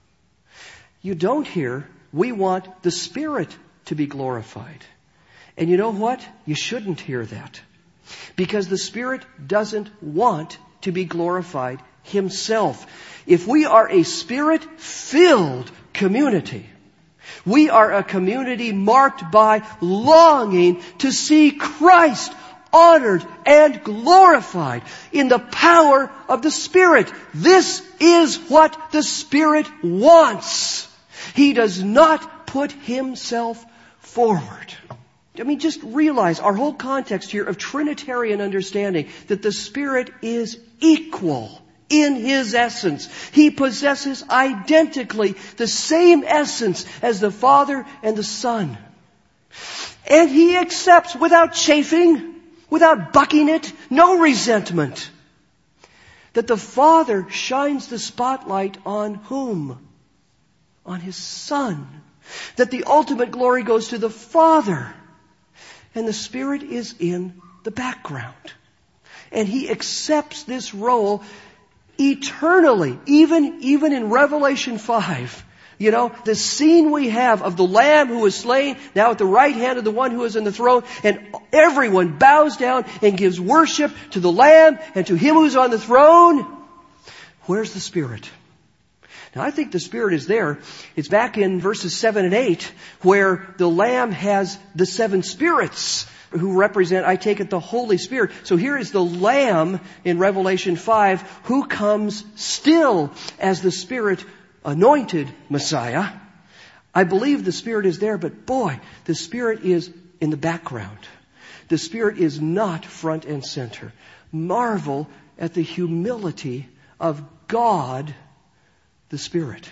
You don't hear, we want the Spirit to be glorified. And you know what? You shouldn't hear that. Because the Spirit doesn't want to be glorified Himself. If we are a Spirit-filled community, we are a community marked by longing to see Christ honored and glorified in the power of the Spirit. This is what the Spirit wants. He does not put Himself forward. I mean, just realize our whole context here of Trinitarian understanding, that the Spirit is equal in His essence. He possesses identically the same essence as the Father and the Son. And He accepts without chafing, without bucking it, no resentment, that the Father shines the spotlight on whom? On His Son. That the ultimate glory goes to the Father. And the Spirit is in the background. And He accepts this role eternally, even in Revelation 5. You know, the scene we have of the Lamb who was slain, now at the right hand of the one who is in the throne, and everyone bows down and gives worship to the Lamb and to Him who's on the throne. Where's the Spirit? Now, I think the Spirit is there. It's back in verses 7 and 8, where the Lamb has the 7 spirits who represent, I take it, the Holy Spirit. So here is the Lamb in Revelation 5 who comes still as the Spirit anointed Messiah. I believe the Spirit is there, but boy, the Spirit is in the background. The Spirit is not front and center. Marvel at the humility of God, the Spirit.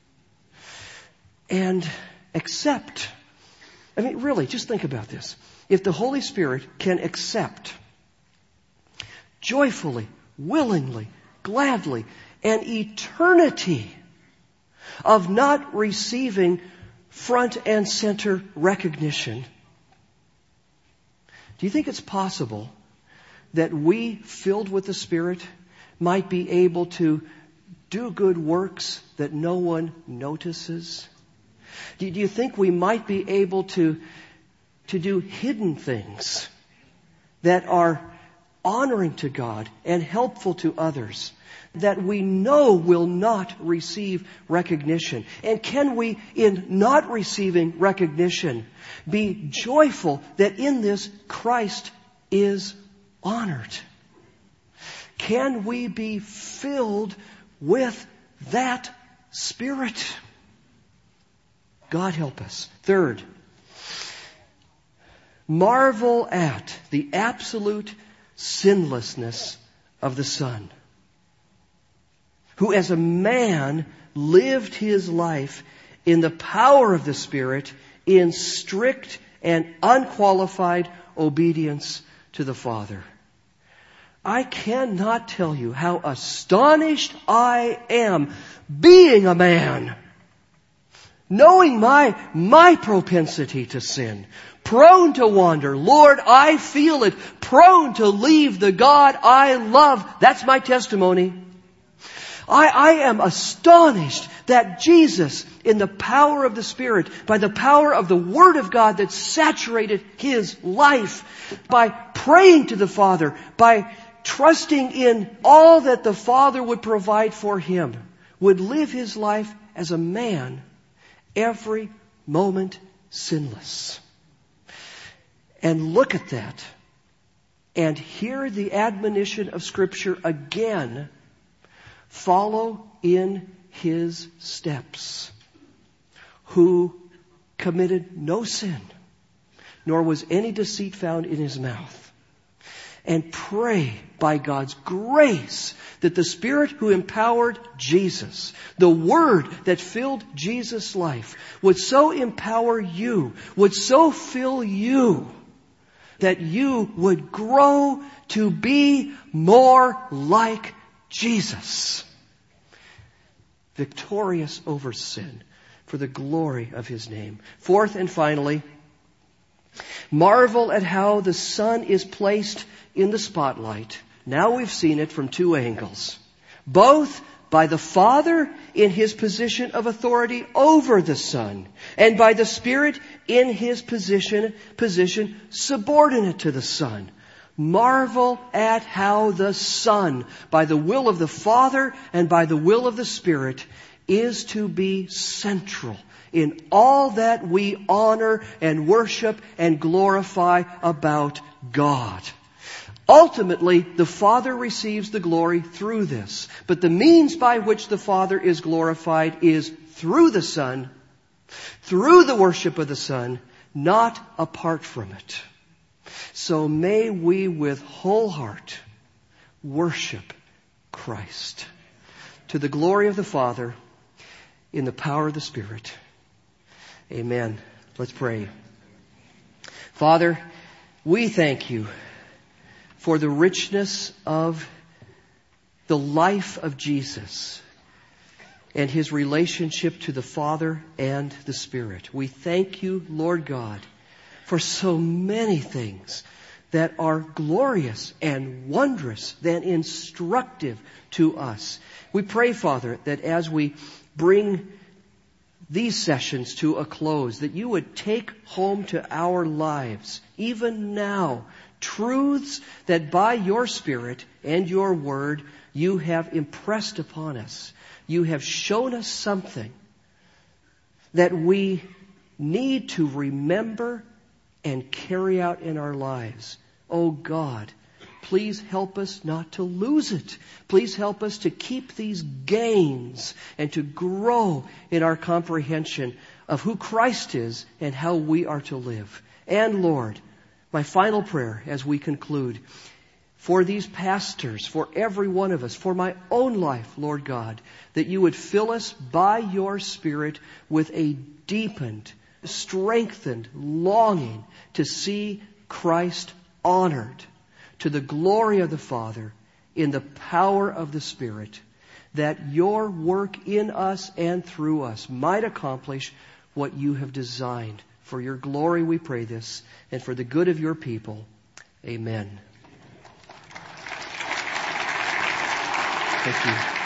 And accept. I mean, really, just think about this. If the Holy Spirit can accept joyfully, willingly, gladly, an eternity of not receiving front and center recognition, do you think it's possible that we, filled with the Spirit, might be able to do good works that no one notices? Do you think we might be able to do hidden things that are honoring to God and helpful to others that we know will not receive recognition? And can we, in not receiving recognition, be joyful that in this Christ is honored? Can we be filled with that Spirit? God help us. Third, marvel at the absolute sinlessness of the Son, who as a man lived His life in the power of the Spirit in strict and unqualified obedience to the Father. I cannot tell you how astonished I am being a man, knowing my propensity to sin, prone to wander. Lord, I feel it, prone to leave the God I love. That's my testimony. I am astonished that Jesus, in the power of the Spirit, by the power of the Word of God that saturated His life, by praying to the Father, by trusting in all that the Father would provide for Him, would live His life as a man, every moment sinless. And look at that, and hear the admonition of Scripture again. Follow in His steps, who committed no sin, nor was any deceit found in His mouth. And pray by God's grace that the Spirit who empowered Jesus, the Word that filled Jesus' life, would so empower you, would so fill you, that you would grow to be more like Jesus, victorious over sin for the glory of His name. Fourth and finally, marvel at how the Son is placed in the spotlight. Now we've seen it from two angles. Both by the Father in His position of authority over the Son, and by the Spirit in His position subordinate to the Son. Marvel at how the Son, by the will of the Father and by the will of the Spirit, is to be central in all that we honor and worship and glorify about God. Ultimately, the Father receives the glory through this. But the means by which the Father is glorified is through the Son, through the worship of the Son, not apart from it. So may we with whole heart worship Christ to the glory of the Father in the power of the Spirit. Amen. Let's pray. Father, we thank you for the richness of the life of Jesus and His relationship to the Father and the Spirit. We thank you, Lord God, for so many things that are glorious and wondrous and instructive to us. We pray, Father, that as we bring these sessions to a close, that you would take home to our lives, even now, truths that by your Spirit and your Word you have impressed upon us. You have shown us something that we need to remember and carry out in our lives. Oh God, please help us not to lose it. Please help us to keep these gains and to grow in our comprehension of who Christ is and how we are to live. And Lord, my final prayer as we conclude, for these pastors, for every one of us, for my own life, Lord God, that you would fill us by your Spirit with a deepened, strengthened longing to see Christ honored to the glory of the Father in the power of the Spirit, that your work in us and through us might accomplish what you have designed. For your glory we pray this, and for the good of your people. Amen. Thank you.